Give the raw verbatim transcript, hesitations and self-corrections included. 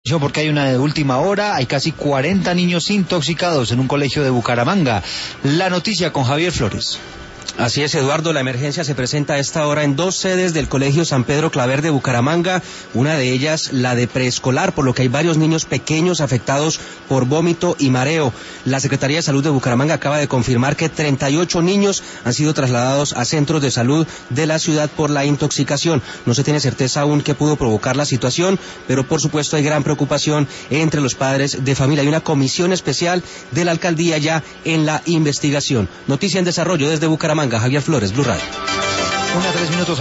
Porque hay una de última hora, hay casi cuarenta niños intoxicados en un colegio de Bucaramanga. La noticia con Javier Flores. Así es, Eduardo, la emergencia se presenta a esta hora en dos sedes del Colegio San Pedro Claver de Bucaramanga, una de ellas la de preescolar, por lo que hay varios niños pequeños afectados por vómito y mareo. La Secretaría de Salud de Bucaramanga acaba de confirmar que treinta y ocho niños han sido trasladados a centros de salud de la ciudad por la intoxicación. No se tiene certeza aún qué pudo provocar la situación, pero por supuesto hay gran preocupación entre los padres de familia. Hay una comisión especial de la alcaldía ya en la investigación. Noticia en desarrollo desde Bucaramanga. Javier Flores, Blue Radio. Una tres minutos.